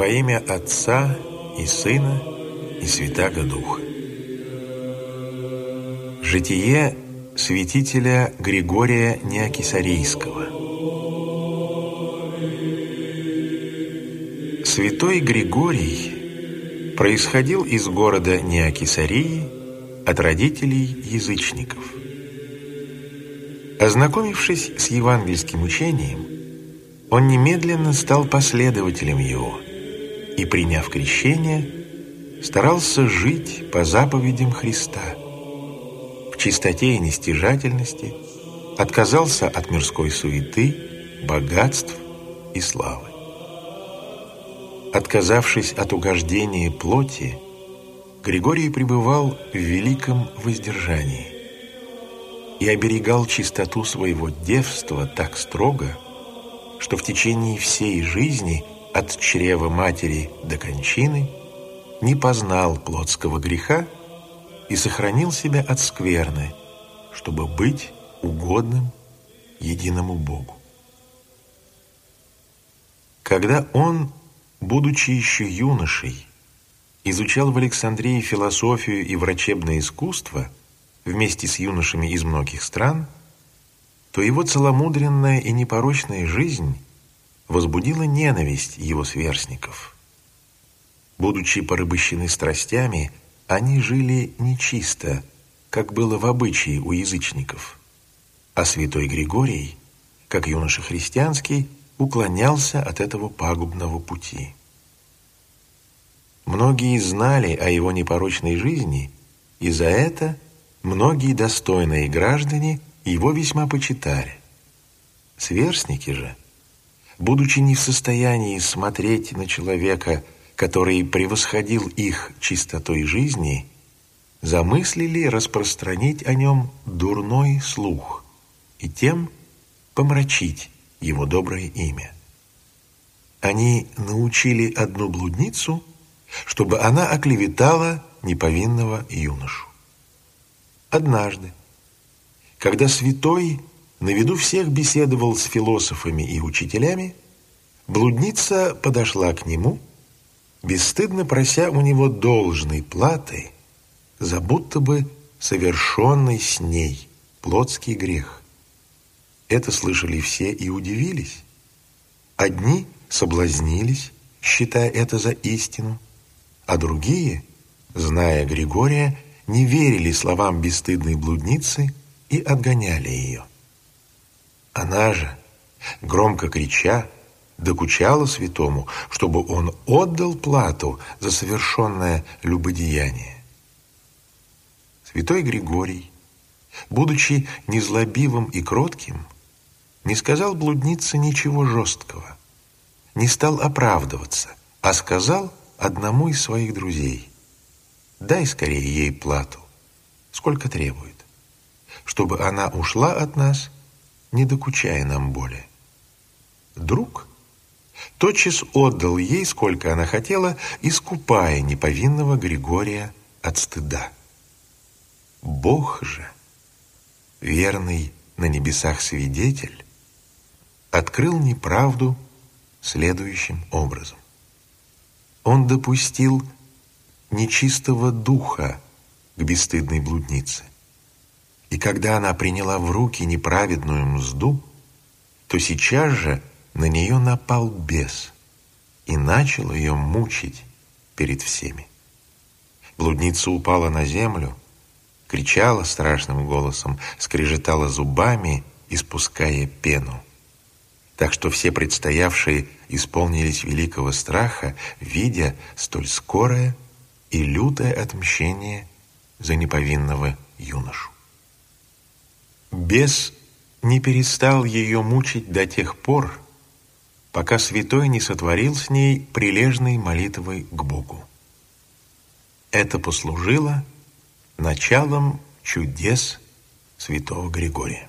Во имя Отца и Сына и Святаго Духа. Житие святителя Григория Неокисарийского. Святой Григорий происходил из города Неокисарии от родителей язычников. Ознакомившись с евангельским учением, он немедленно стал последователем его и, приняв крещение, старался жить по заповедям Христа. В чистоте и нестяжательности отказался от мирской суеты, богатств и славы. Отказавшись от угождения плоти, Григорий пребывал в великом воздержании и оберегал чистоту своего девства так строго, что в течение всей жизни от чрева матери до кончины не познал плотского греха и сохранил себя от скверны, чтобы быть угодным единому Богу. Когда он, будучи еще юношей, изучал в Александрии философию и врачебное искусство вместе с юношами из многих стран, то его целомудренная и непорочная жизнь возбудила ненависть его сверстников. Будучи порабощены страстями, они жили нечисто, как было в обычае у язычников. А святой Григорий, как юноша христианский, уклонялся от этого пагубного пути. Многие знали о его непорочной жизни, и за это многие достойные граждане его весьма почитали. Сверстники же, будучи не в состоянии смотреть на человека, который превосходил их чистотой жизни, замыслили распространить о нем дурной слух и тем помрачить его доброе имя. Они научили одну блудницу, чтобы она оклеветала неповинного юношу. Однажды, когда святой на виду всех беседовал с философами и учителями, блудница подошла к нему, бесстыдно прося у него должной платы за будто бы совершенный с ней плотский грех. Это слышали все и удивились. Одни соблазнились, считая это за истину, а другие, зная Григория, не верили словам бесстыдной блудницы и отгоняли ее. Она же, громко крича, докучала святому, чтобы он отдал плату за совершенное любодеяние. Святой Григорий, будучи незлобивым и кротким, не сказал блуднице ничего жесткого, не стал оправдываться, а сказал одному из своих друзей: «Дай скорее ей плату, сколько требует, чтобы она ушла от нас, не докучая нам более». Друг тотчас отдал ей, сколько она хотела, искупая неповинного Григория от стыда. Бог же, верный на небесах свидетель, открыл неправду следующим образом. Он допустил нечистого духа к бесстыдной блуднице. И когда она приняла в руки неправедную мзду, то сейчас же на нее напал бес и начал ее мучить перед всеми. Блудница упала на землю, кричала страшным голосом, скрежетала зубами, испуская пену. Так что все предстоявшие исполнились великого страха, видя столь скорое и лютое отмщение за неповинного юношу. Бес не перестал ее мучить до тех пор, пока святой не сотворил с ней прилежной молитвы к Богу. Это послужило началом чудес святого Григория.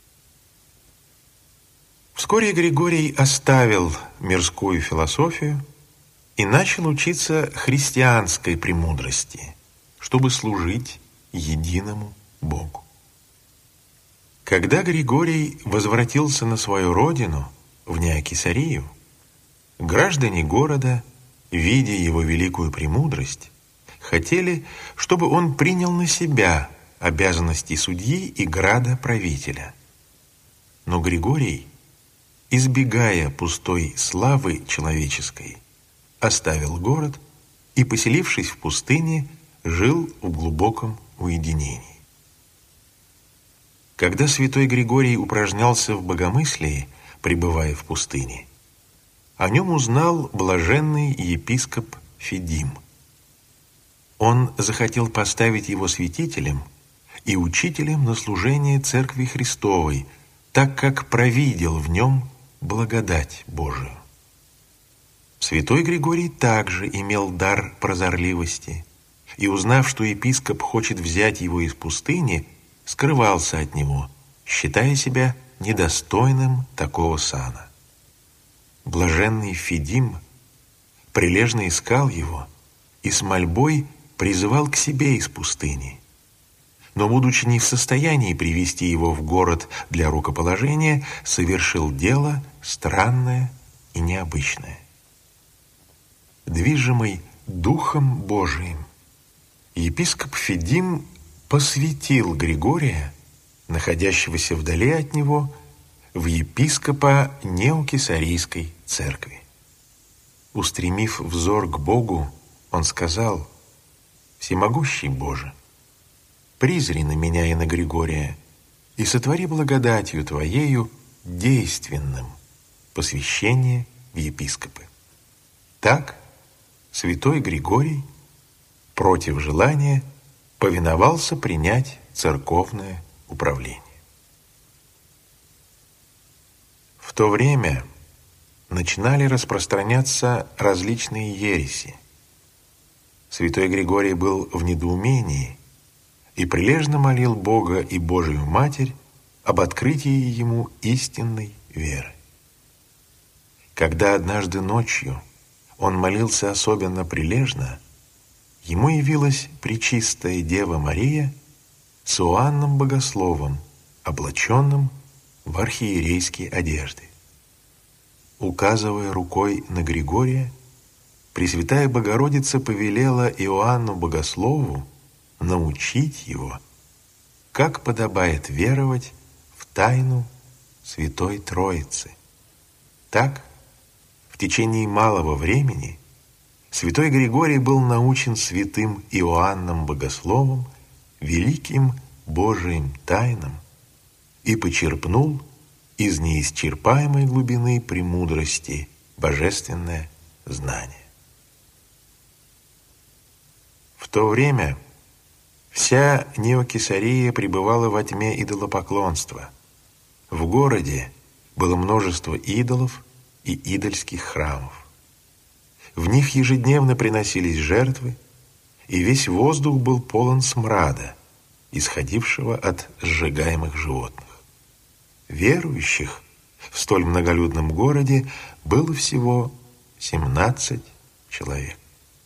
Вскоре Григорий оставил мирскую философию и начал учиться христианской премудрости, чтобы служить единому Богу. Когда Григорий возвратился на свою родину, в Неокисарию, граждане города видя его великую премудрость, хотели, чтобы он принял на себя обязанности судьи и градоправителя. Но Григорий, избегая пустой славы человеческой, оставил город и, поселившись в пустыне, жил в глубоком уединении. Когда святой Григорий упражнялся в богомыслии, пребывая в пустыне, о нем узнал блаженный епископ Федим. Он захотел поставить его святителем и учителем на служение Церкви Христовой, так как провидел в нем благодать Божию. Святой Григорий также имел дар прозорливости, и, узнав, что епископ хочет взять его из пустыни, скрывался от него, считая себя недостойным такого сана. Блаженный Федим прилежно искал его и с мольбой призывал к себе из пустыни. Но, будучи не в состоянии привести его в город для рукоположения, совершил дело странное и необычное. Движимый Духом Божиим, епископ Федим посвятил Григория, находящегося вдали от него, в епископа Неокесарийской церкви. Устремив взор к Богу, он сказал: «Всемогущий Боже, призри на меня и на Григория, и сотвори благодатью Твоею действенным посвящение в епископы». Так святой Григорий против желания повиновался принять церковное управление. В то время начинали распространяться различные ереси. Святой Григорий был в недоумении и прилежно молил Бога и Божию Матерь об открытии ему истинной веры. Когда однажды ночью он молился особенно прилежно, ему явилась Пречистая Дева Мария с Иоанном Богословом, облаченным в архиерейские одежды. Указывая рукой на Григория, Пресвятая Богородица повелела Иоанну Богослову научить его, как подобает веровать в тайну Святой Троицы. Так, в течение малого времени святой Григорий был научен святым Иоанном Богословом великим Божиим тайнам и почерпнул из неисчерпаемой глубины премудрости божественное знание. В то время вся Неокесария пребывала во тьме идолопоклонства. В городе было множество идолов и идольских храмов. В них ежедневно приносились жертвы, и весь воздух был полон смрада, исходившего от сжигаемых животных. Верующих в столь многолюдном городе было всего 17 человек.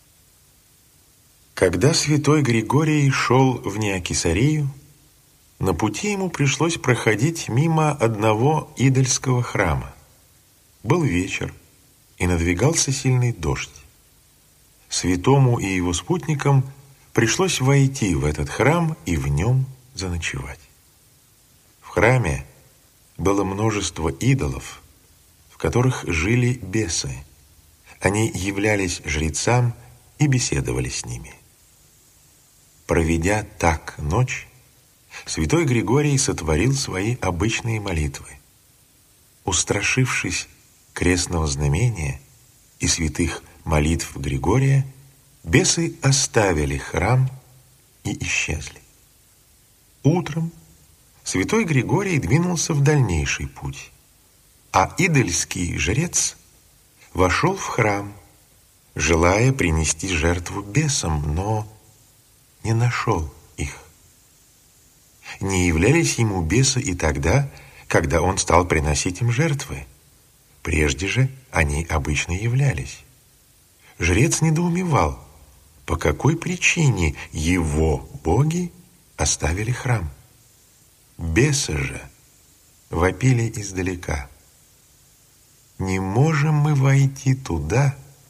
Когда святой Григорий шел в Неокесарию, на пути ему пришлось проходить мимо одного идольского храма. Был вечер, и надвигался сильный дождь. Святому и его спутникам пришлось войти в этот храм и в нем заночевать. В храме было множество идолов, в которых жили бесы. Они являлись жрецам и беседовали с ними. Проведя так ночь, святой Григорий сотворил свои обычные молитвы. Устрашившись крестного знамения и святых молитв Григория, бесы оставили храм и исчезли. Утром святой Григорий двинулся в дальнейший путь, а идольский жрец вошел в храм, желая принести жертву бесам, но не нашел их. Не являлись ему бесы и тогда, когда он стал приносить им жертвы. Прежде же они обычно являлись. Жрец недоумевал, по какой причине его боги оставили храм. Бесы же вопили издалека: «Не можем мы войти туда,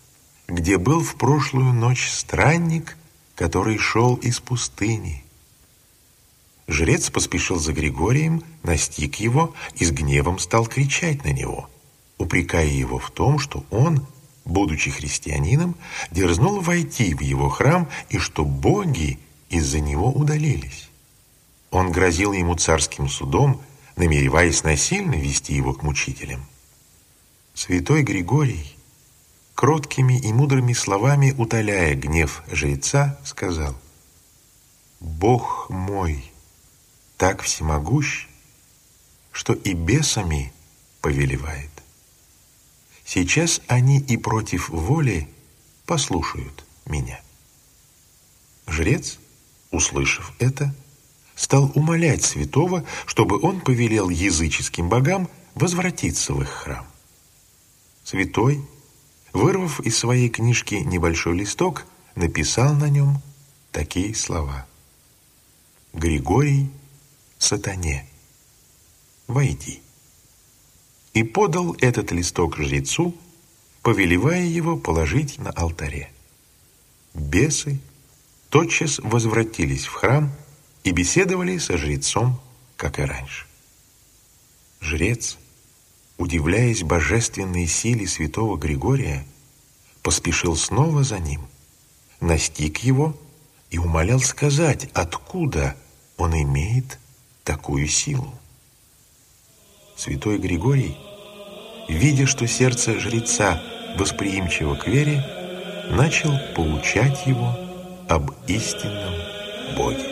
где был в прошлую ночь странник, который шел из пустыни. Жрец поспешил за Григорием, настиг его и с гневом стал кричать на него, упрекая его в том, что он, будучи христианином, дерзнул войти в его храм и что боги из-за него удалились. Он грозил ему царским судом, намереваясь насильно вести его к мучителям. Святой Григорий, кроткими и мудрыми словами утоляя гнев жреца, сказал: «Бог мой так всемогущ, что и бесами повелевает. Сейчас они и против воли послушают меня». Жрец, услышав это, стал умолять святого, чтобы он повелел языческим богам возвратиться в их храм. Святой, вырвав из своей книжки небольшой листок, написал на нем такие слова: «Григорий сатане, войди». И подал этот листок жрецу, повелевая его положить на алтаре. Бесы тотчас возвратились в храм и беседовали со жрецом, как и раньше. Жрец, удивляясь божественной силе святого Григория, поспешил снова за ним, настиг его и умолял сказать, откуда он имеет такую силу. Святой Григорий, видя, что сердце жреца восприимчиво к вере, начал поучать его об истинном Боге.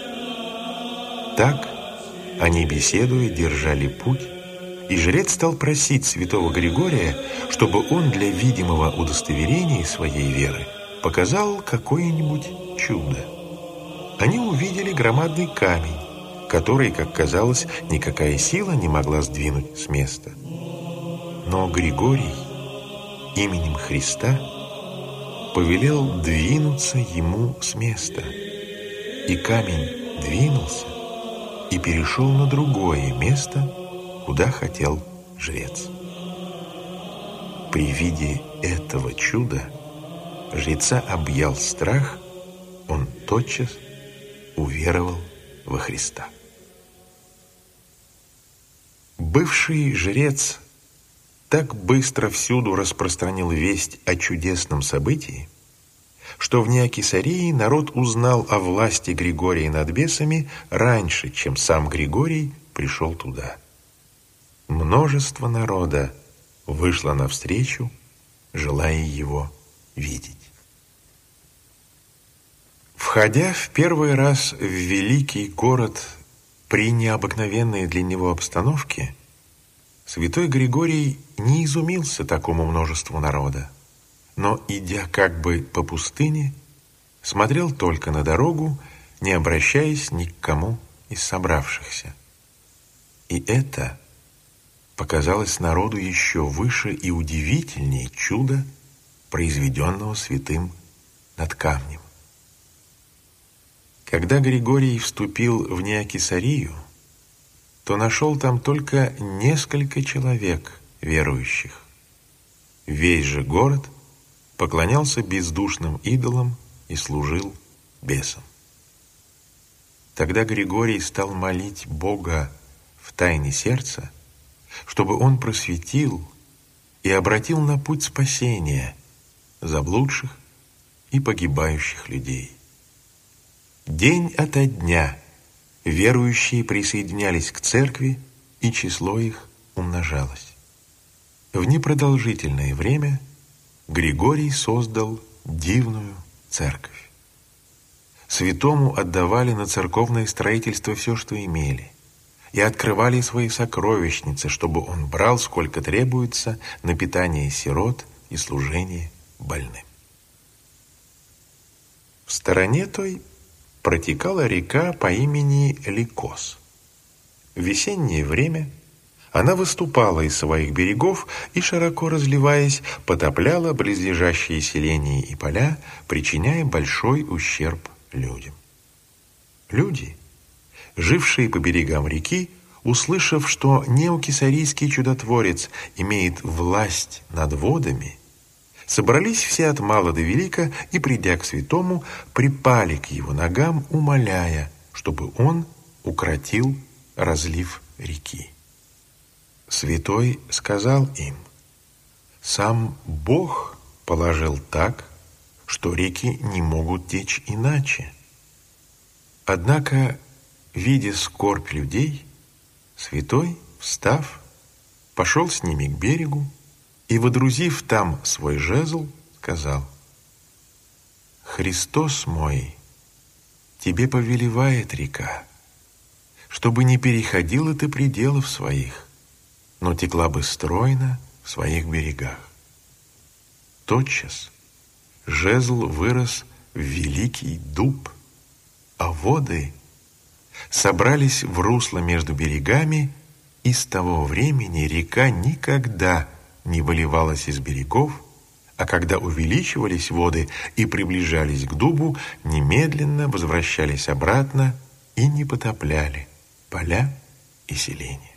Так они, беседуя, держали путь, и жрец стал просить святого Григория, чтобы он для видимого удостоверения своей веры показал какое-нибудь чудо. Они увидели громадный камень, который, как казалось, никакая сила не могла сдвинуть с места. Но Григорий именем Христа повелел двинуться ему с места, и камень двинулся и перешел на другое место, куда хотел жрец. При виде этого чуда жреца объял страх, он тотчас уверовал во Христа. Бывший жрец так быстро всюду распространил весть о чудесном событии, что в Неокесарии народ узнал о власти Григория над бесами раньше, чем сам Григорий пришел туда. Множество народа вышло навстречу, желая его видеть. Входя в первый раз в великий город при необыкновенной для него обстановке, святой Григорий не изумился такому множеству народа, но, идя как бы по пустыне, смотрел только на дорогу, не обращаясь ни к кому из собравшихся. И это показалось народу еще выше и удивительнее чуда, произведенного святым над камнем. Когда Григорий вступил в Неокесарию, то нашел там только несколько человек верующих. Весь же город поклонялся бездушным идолам и служил бесам. Тогда Григорий стал молить Бога в тайне сердца, чтобы он просветил и обратил на путь спасения заблудших и погибающих людей. День ото дня верующие присоединялись к церкви, и число их умножалось. В непродолжительное время Григорий создал дивную церковь. Святому отдавали на церковное строительство все, что имели, и открывали свои сокровищницы, чтобы он брал, сколько требуется, на питание сирот и служение больным. В стороне той протекала река по имени Ликос. В весеннее время она выступала из своих берегов и, широко разливаясь, потопляла близлежащие селения и поля, причиняя большой ущерб людям. Люди, жившие по берегам реки, услышав, что неокесарийский чудотворец имеет власть над водами, Собрались все от мала до велика и, придя к святому, припали к его ногам, умоляя, чтобы он укротил разлив реки. Святой сказал им: «Сам Бог положил так, что реки не могут течь иначе». Однако, видя скорбь людей, святой, встав, пошел с ними к берегу и, водрузив там свой жезл, сказал: «Христос мой, тебе повелевает река, чтобы не переходила ты пределов своих, но текла бы стройно в своих берегах». Тотчас жезл вырос в великий дуб, а воды собрались в русло между берегами, и с того времени река никогда не выливалась из берегов, а когда увеличивались воды и приближались к дубу, немедленно возвращались обратно и не потопляли поля и селения.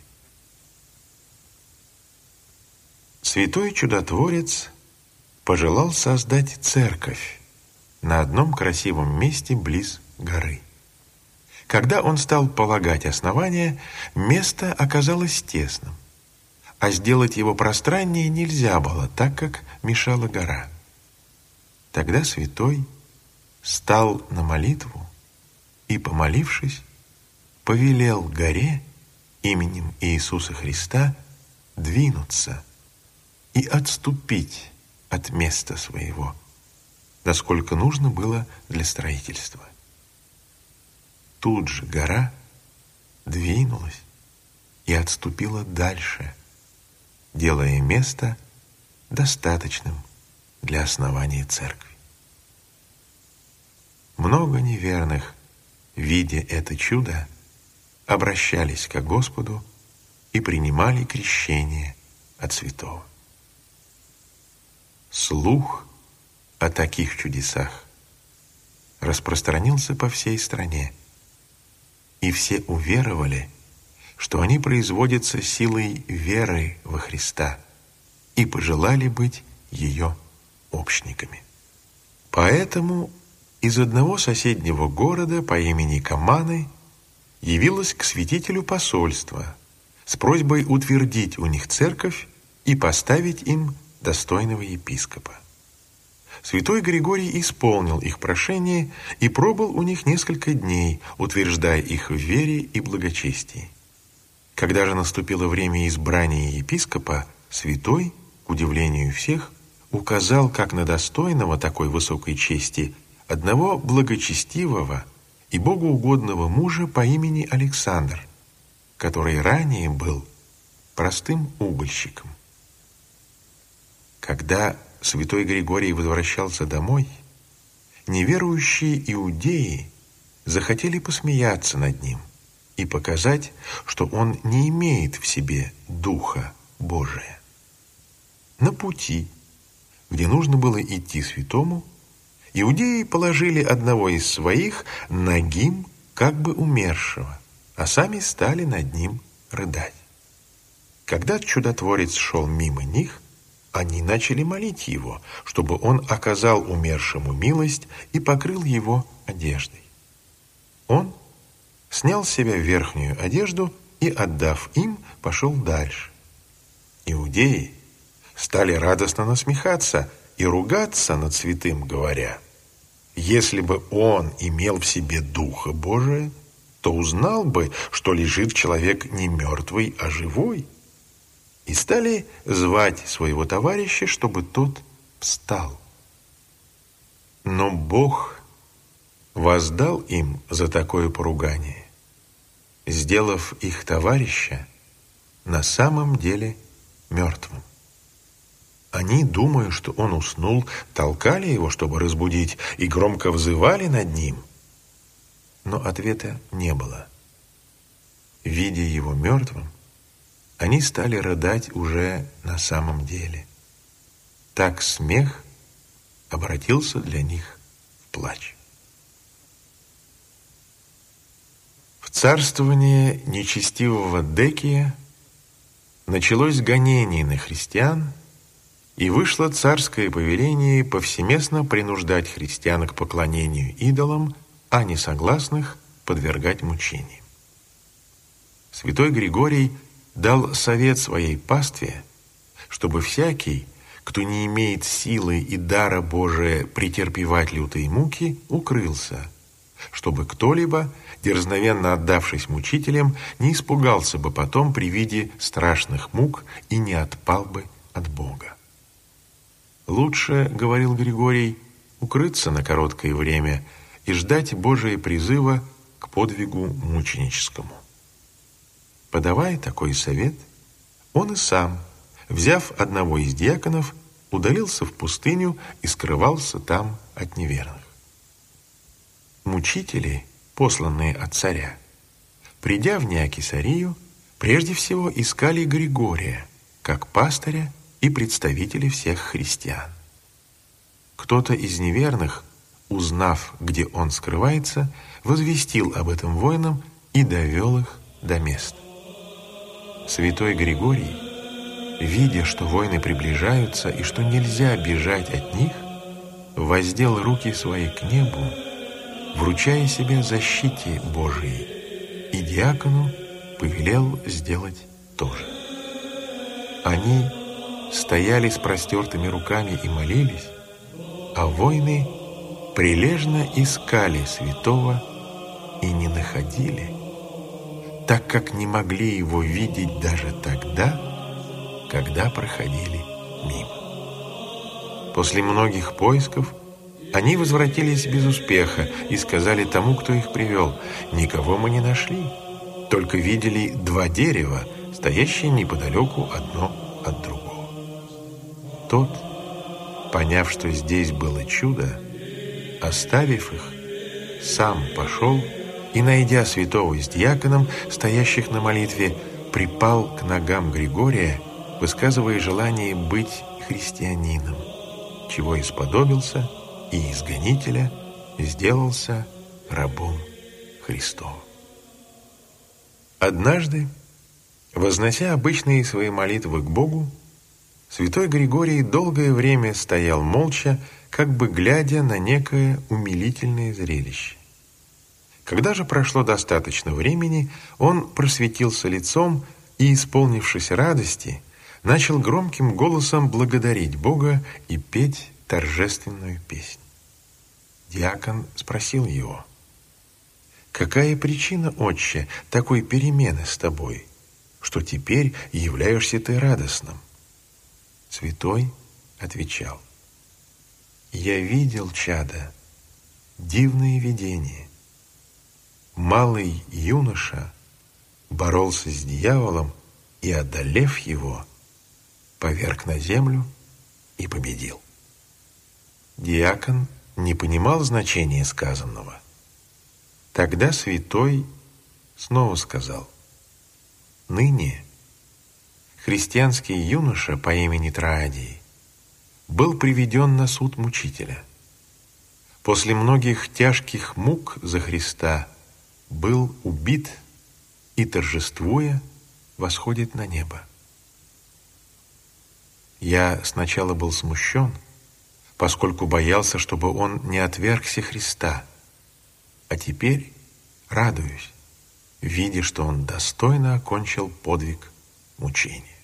Святой чудотворец пожелал создать церковь на одном красивом месте близ горы. Когда он стал полагать основания, место оказалось тесным, а сделать его пространнее нельзя было, так как мешала гора. Тогда святой стал на молитву и, помолившись, повелел горе именем Иисуса Христа двинуться и отступить от места своего, насколько нужно было для строительства. Тут же гора двинулась и отступила дальше, делая место достаточным для основания церкви. Много неверных, видя это чудо, обращались к Господу и принимали крещение от святого. Слух о таких чудесах распространился по всей стране, и все уверовали, что они производятся силой веры во Христа, и пожелали быть ее общниками. Поэтому из одного соседнего города по имени Каманы явилось к святителю посольство с просьбой утвердить у них церковь и поставить им достойного епископа. Святой Григорий исполнил их прошение и пробыл у них несколько дней, утверждая их в вере и благочестии. Когда же наступило время избрания епископа, святой, к удивлению всех, указал как на достойного такой высокой чести одного благочестивого и богоугодного мужа по имени Александр, который ранее был простым угольщиком. Когда святой Григорий возвращался домой, неверующие иудеи захотели посмеяться над ним и показать, что он не имеет в себе Духа Божия. На пути, где нужно было идти святому, иудеи положили одного из своих нагим, как бы умершего, а сами стали над ним рыдать. Когда чудотворец шел мимо них, они начали молить его, чтобы он оказал умершему милость и покрыл его одеждой. Он снял с себя верхнюю одежду и, отдав им, пошел дальше. Иудеи стали радостно насмехаться и ругаться над святым, говоря: «Если бы он имел в себе Духа Божия, то узнал бы, что лежит человек не мертвый, а живой». И стали звать своего товарища, чтобы тот встал. Но Бог воздал им за такое поругание, сделав их товарища на самом деле мертвым. Они, думая, что он уснул, толкали его, чтобы разбудить, и громко взывали над ним. Но ответа не было. Видя его мертвым, они стали рыдать уже на самом деле. Так смех обратился для них в плач. В царствование нечестивого Декия началось гонение на христиан, и вышло царское повеление повсеместно принуждать христиан к поклонению идолам, а несогласных подвергать мучениям. Святой Григорий дал совет своей пастве, чтобы всякий, кто не имеет силы и дара Божия претерпевать лютые муки, укрылся, чтобы кто-либо, дерзновенно отдавшись мучителям, не испугался бы потом при виде страшных мук и не отпал бы от Бога. Лучше, говорил Григорий, укрыться на короткое время и ждать Божия призыва к подвигу мученическому. Подавая такой совет, он и сам, взяв одного из диаконов, удалился в пустыню и скрывался там от неверных. Мучители, посланные от царя, придя в Неокесарию, прежде всего искали Григория, как пастыря и представителя всех христиан. Кто-то из неверных, узнав, где он скрывается, возвестил об этом воинам и довел их до места. Святой Григорий, видя, что воины приближаются и что нельзя бежать от них, воздел руки свои к небу, вручая себя защите Божией, и диакону повелел сделать то же. Они стояли с простертыми руками и молились, а воины прилежно искали святого и не находили, так как не могли его видеть даже тогда, когда проходили мимо. После многих поисков они возвратились без успеха и сказали тому, кто их привел: «Никого мы не нашли, только видели два дерева, стоящие неподалеку одно от другого». Тот, поняв, что здесь было чудо, оставив их, сам пошел и, найдя святого с диаконом, стоящих на молитве, припал к ногам Григория, высказывая желание быть христианином, чего исподобился и из гонителя сделался рабом Христовым. Однажды, вознося обычные свои молитвы к Богу, святой Григорий долгое время стоял молча, как бы глядя на некое умилительное зрелище. Когда же прошло достаточно времени, он просветился лицом и, исполнившись радости, начал громким голосом благодарить Бога и петь торжественную песнь. Диакон спросил его: «Какая причина, отче, такой перемены с тобой, что теперь являешься ты радостным?» Святой отвечал: «Я видел, чадо, дивное видение. Малый юноша боролся с дьяволом и, одолев его, поверг на землю и победил». Диакон не понимал значения сказанного. Тогда святой снова сказал: «Ныне христианский юноша по имени Троадий был приведен на суд мучителя. После многих тяжких мук за Христа был убит и, торжествуя, восходит на небо. Я сначала был смущен, поскольку боялся, чтобы он не отвергся Христа, а теперь радуюсь, видя, что он достойно окончил подвиг мучения».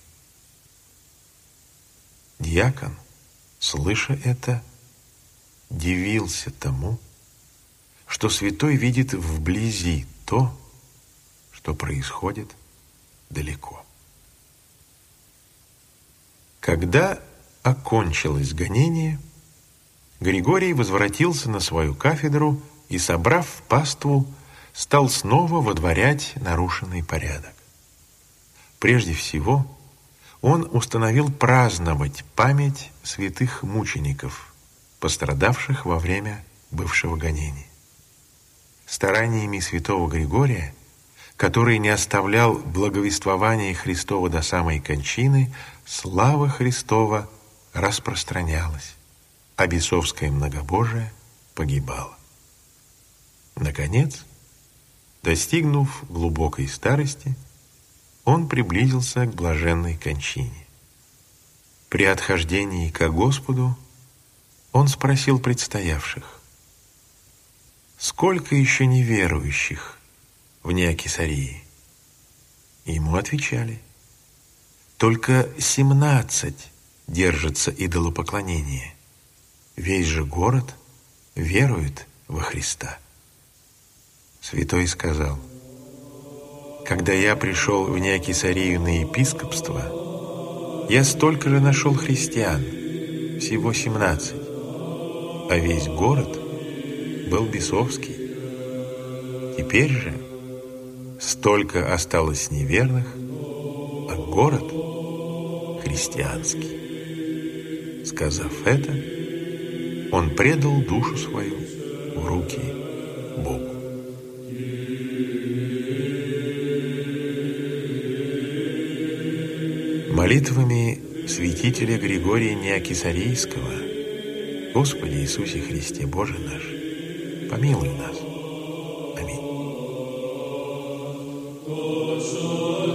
Диакон, слыша это, дивился тому, что святой видит вблизи то, что происходит далеко. Когда окончилось гонение, Григорий возвратился на свою кафедру и, собрав паству, стал снова водворять нарушенный порядок. Прежде всего, он установил праздновать память святых мучеников, пострадавших во время бывшего гонения. Стараниями святого Григория, который не оставлял благовествования Христова до самой кончины, слава Христова распространялась, а бесовское многобожие погибало. Наконец, достигнув глубокой старости, он приблизился к блаженной кончине. При отхождении ко Господу он спросил предстоявших: «Сколько еще неверующих в Неокесарии?» Ему отвечали: «Только 17 держатся идолопоклонения. Весь же город верует во Христа». Святой сказал: «Когда я пришел в Неокесарию на епископство, я столько же нашел христиан, всего 17, а весь город был бесовский. Теперь же столько осталось неверных, а город христианский». Сказав это, он предал душу свою в руки Богу. Молитвами святителя Григория Неокесарийского: Господи Иисусе Христе, Боже наш, помилуй нас. Аминь.